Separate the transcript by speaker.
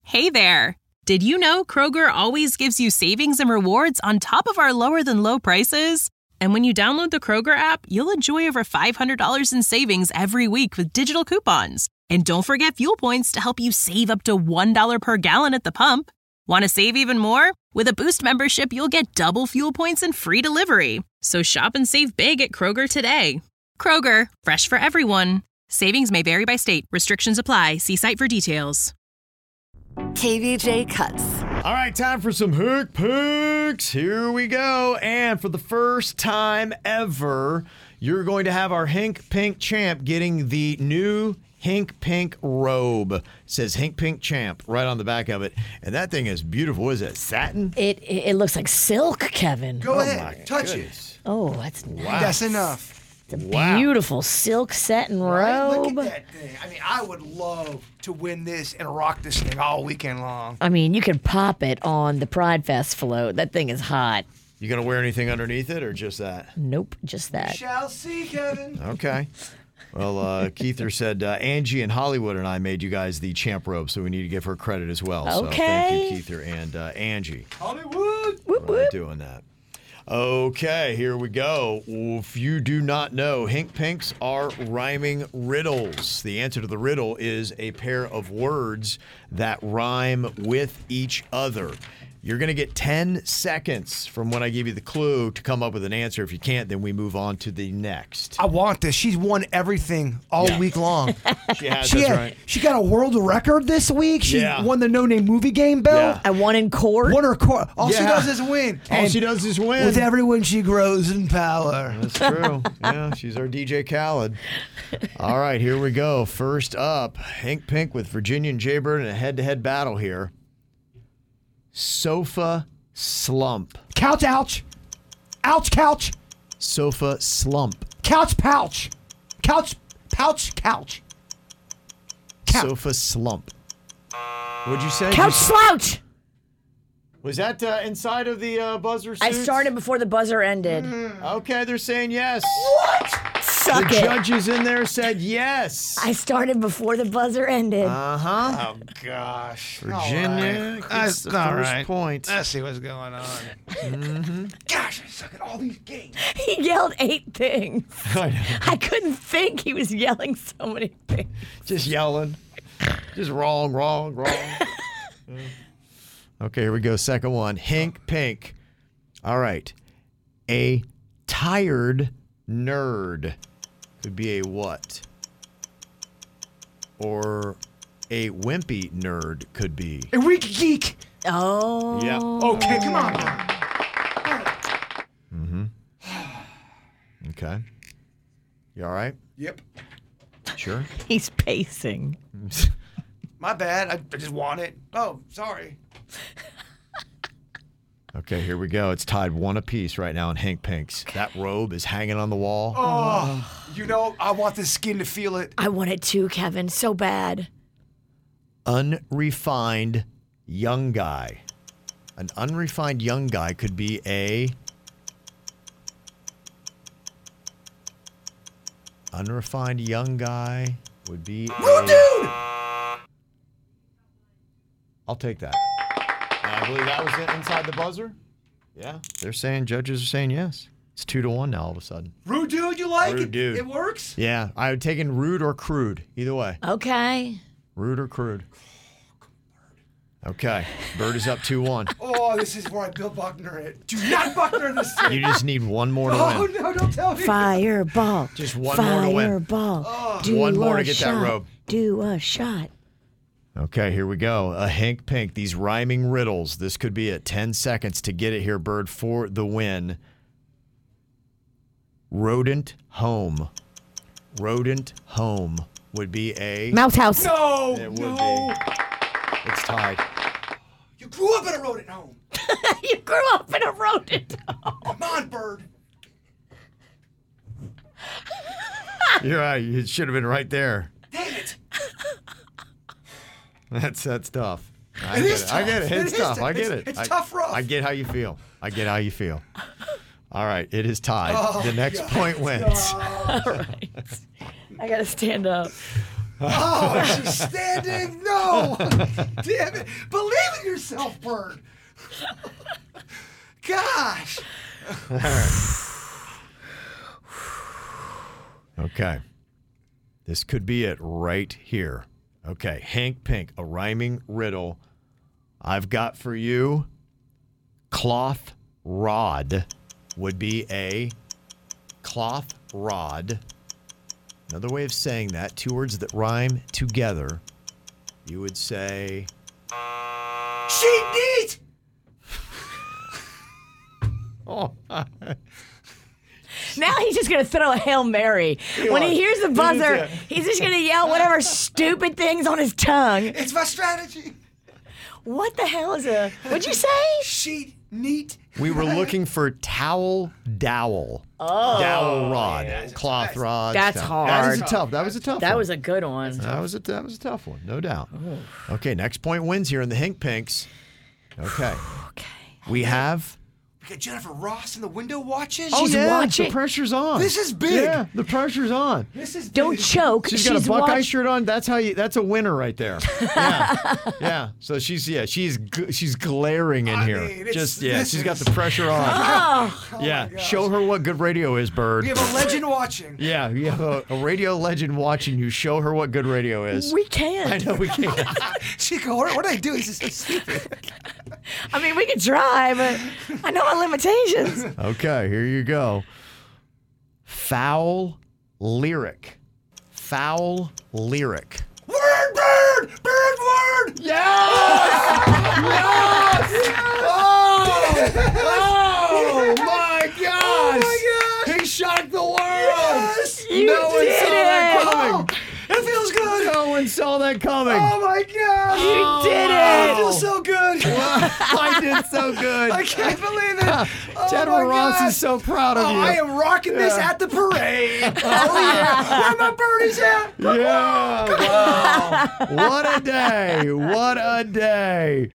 Speaker 1: Hey there! Did you know Kroger always gives you savings and rewards on top of our lower-than-low prices? And when you download the Kroger app, you'll enjoy over $500 in savings every week with digital coupons. And don't forget fuel points to help you save up to $1 per gallon at the pump. Want to save even more? With a Boost membership, you'll get double fuel points and free delivery. So shop and save big at Kroger today. Kroger, fresh for everyone. Savings may vary by state. Restrictions apply. See site for details.
Speaker 2: KVJ Cuts.
Speaker 3: All right, time for some hook picks. Here we go. And for the first time ever, you're going to have our Hink Pink Champ getting the new Hink Pink robe. It says Hink Pink Champ right on the back of it. And that thing is beautiful. What is it, satin?
Speaker 4: It looks like silk, Kevin.
Speaker 5: Go ahead. Touch it.
Speaker 4: Oh, that's nice.
Speaker 3: Wow.
Speaker 5: That's enough.
Speaker 4: It's a beautiful silk satin robe.
Speaker 5: Look at that thing. I mean, I would love to win this and rock this thing all weekend long.
Speaker 4: I mean, you could pop it on the Pride Fest float. That thing is hot.
Speaker 3: You going to wear anything underneath it or just that?
Speaker 4: Nope, just that.
Speaker 5: Shall see, Kevin.
Speaker 3: Okay. Well, Keither said Angie and Hollywood and I made you guys the champ robe, so we need to give her credit as well. So thank you, Keither and Angie.
Speaker 5: Hollywood.
Speaker 3: For doing that. Okay, here we go. If you do not know, Hink Pinks are rhyming riddles. The answer to the riddle is a pair of words that rhyme with each other. You're going to get 10 seconds from when I give you the clue to come up with an answer. If you can't, then we move on to the next.
Speaker 5: I want this. She's won everything all week long.
Speaker 3: She has, that's right.
Speaker 5: She got a world record this week. She won the No Name Movie Game belt.
Speaker 3: Yeah.
Speaker 4: I won in court.
Speaker 5: Won her court. All she does is win.
Speaker 3: All she does is win.
Speaker 5: With every win, she grows in power.
Speaker 3: That's true. Yeah, she's our DJ Khaled. All right, here we go. First up, Hink Pink with Virginia and Jaybird in a head-to-head battle here. Sofa slump.
Speaker 5: Couch, ouch. Ouch, couch.
Speaker 3: Sofa slump.
Speaker 5: Couch, pouch. Couch, pouch, couch.
Speaker 3: Sofa slump. What'd you say?
Speaker 4: Couch slouch.
Speaker 3: Was that inside of the buzzer suits?
Speaker 4: I started before the buzzer ended.
Speaker 3: Okay, they're saying yes.
Speaker 5: What?
Speaker 4: Suck
Speaker 3: the
Speaker 4: it.
Speaker 3: judges in there said yes.
Speaker 4: I started before the buzzer ended.
Speaker 3: Uh-huh.
Speaker 5: Oh, gosh.
Speaker 3: Virginia gets the first point.
Speaker 5: Let's see what's going on. Gosh, I suck at all these games.
Speaker 4: He yelled 8 things.
Speaker 3: I know.
Speaker 4: I couldn't think. He was yelling so many things.
Speaker 3: Just yelling. Just wrong. Okay, here we go. Second one. Hink Pink. All right. A tired nerd could be a what? Or a wimpy nerd could be.
Speaker 5: A weak geek.
Speaker 4: Oh.
Speaker 3: Yeah.
Speaker 5: Okay, come on.
Speaker 3: Okay. You all right?
Speaker 5: Yep.
Speaker 3: Sure.
Speaker 4: He's pacing.
Speaker 5: My bad. I just want it. Oh, sorry.
Speaker 3: Okay, here we go. It's tied 1 apiece right now in Hink Pinks. That robe is hanging on the wall.
Speaker 5: Oh, you know, I want this skin to feel it.
Speaker 4: I want it too, Kevin, so bad.
Speaker 3: Unrefined young guy. An unrefined young guy could be a... Unrefined young guy would be
Speaker 5: Rude dude!
Speaker 3: I'll take that. I believe that was it inside the buzzer. Yeah. They're saying, judges are saying yes. It's 2-1 now all of a sudden.
Speaker 5: Rude dude, you like
Speaker 3: Rude
Speaker 5: it?
Speaker 3: dude.
Speaker 5: It works?
Speaker 3: Yeah. I would take in rude or crude. Either way.
Speaker 4: Okay.
Speaker 3: Rude or crude. Okay. Bird is up 2-1.
Speaker 5: Oh, this is where I Bill Buckner it. Do not Buckner this thing.
Speaker 3: You just need one more to
Speaker 5: Oh,
Speaker 3: win.
Speaker 5: no, don't tell me.
Speaker 4: Fireball.
Speaker 3: Just one more to win.
Speaker 4: Fireball. Do
Speaker 3: One more
Speaker 4: a
Speaker 3: to get
Speaker 4: shot.
Speaker 3: that robe.
Speaker 4: Do a shot.
Speaker 3: Okay, here we go. A Hink Pink. These rhyming riddles. This could be it. 10 seconds to get it here, Bird, for the win. Rodent home. Rodent home would be a...
Speaker 4: Mouse house.
Speaker 5: No,
Speaker 3: It would
Speaker 5: no.
Speaker 3: be. It's tied.
Speaker 5: You grew up in a rodent home.
Speaker 4: You grew up in a rodent.
Speaker 5: Come on, Bird.
Speaker 3: You're right. It should have been right there.
Speaker 5: Dang it.
Speaker 3: That's tough. I
Speaker 5: It
Speaker 3: get
Speaker 5: is
Speaker 3: it. I get
Speaker 5: tough.
Speaker 3: it. It's
Speaker 5: It is
Speaker 3: tough.
Speaker 5: tough.
Speaker 3: I get it.
Speaker 5: It's tough rough.
Speaker 3: I get how you feel. All right. It is tied.
Speaker 5: Oh,
Speaker 3: the next
Speaker 5: God.
Speaker 3: point wins.
Speaker 4: All right. I got to stand up.
Speaker 5: Oh, she's standing. No. Damn it. Believe in yourself, Bird. Gosh.
Speaker 3: Okay. This could be it right here. Okay. Hank Pink, a rhyming riddle. I've got for you cloth rod would be a cloth rod. Another way of saying that, two words that rhyme together, you would say...
Speaker 5: Sheet neat.
Speaker 3: Oh,
Speaker 4: Now he's just going to throw a Hail Mary. When he hears the buzzer, he's just going to yell whatever stupid thing's on his tongue.
Speaker 5: It's my strategy.
Speaker 4: What the hell is a... What'd you say?
Speaker 5: Sheet neat.
Speaker 3: we were looking for towel dowel. Oh. Dowel rod. Cloth rod.
Speaker 4: That's
Speaker 3: dowel.
Speaker 4: hard.
Speaker 3: That was a tough one.
Speaker 4: That was a good one.
Speaker 3: That was a tough one, no doubt. Okay, next point wins here in the Hink Pinks. Okay. We have...
Speaker 5: We got Jennifer Ross in the window watching.
Speaker 4: She's watching.
Speaker 3: The pressure's on.
Speaker 5: This is big.
Speaker 3: Yeah, the pressure's on.
Speaker 5: This is big.
Speaker 4: Don't choke.
Speaker 3: She's got a Buckeye shirt on. That's a winner right there. Yeah, yeah. So she's glaring in here.
Speaker 5: mean,
Speaker 3: She's got the pressure on. Yeah, show her what good radio is, Bird.
Speaker 5: We have a legend watching.
Speaker 3: Yeah, you have a radio legend watching you. Show her what good radio is.
Speaker 4: We can't.
Speaker 3: I know we can't.
Speaker 5: She go, what did I do? This is so stupid.
Speaker 4: I mean, we could try, but I know my limitations.
Speaker 3: Okay, here you go. Foul lyric. Foul lyric.
Speaker 5: Word, bird! Bird, word!
Speaker 3: Yes! Yes! Oh my gosh!
Speaker 5: Oh my gosh!
Speaker 3: He shocked the world!
Speaker 5: Yes!
Speaker 3: No one
Speaker 4: did
Speaker 3: saw that
Speaker 4: it!
Speaker 3: coming!
Speaker 5: It feels good!
Speaker 3: No one saw that coming!
Speaker 5: Oh my gosh!
Speaker 4: You did
Speaker 5: I
Speaker 4: it!
Speaker 5: feel so good!
Speaker 3: I did so good!
Speaker 5: I can't believe it! Oh
Speaker 3: Jennifer
Speaker 5: my
Speaker 3: Ross
Speaker 5: gosh.
Speaker 3: is so proud of you.
Speaker 5: I am rocking this at the parade! Oh yeah! Where my birdies at?
Speaker 3: Yeah! Wow! What a day! What a day!